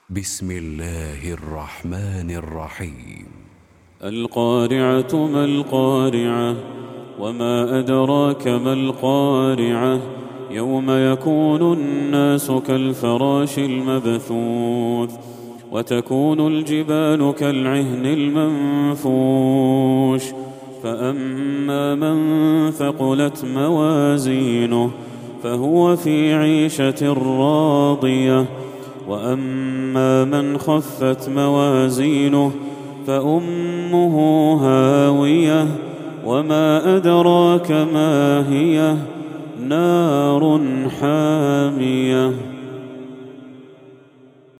بسم الله الرحمن الرحيم. القارعة ما القارعة وما أدراك ما القارعة يوم يكون الناس كالفراش المبثوث وتكون الجبال كالعهن المنفوش فأما من ثقلت موازينه فهو في عيشة راضية وأما من خفت موازينه فأمه هاوية وما أدراك ما هي نار حامية.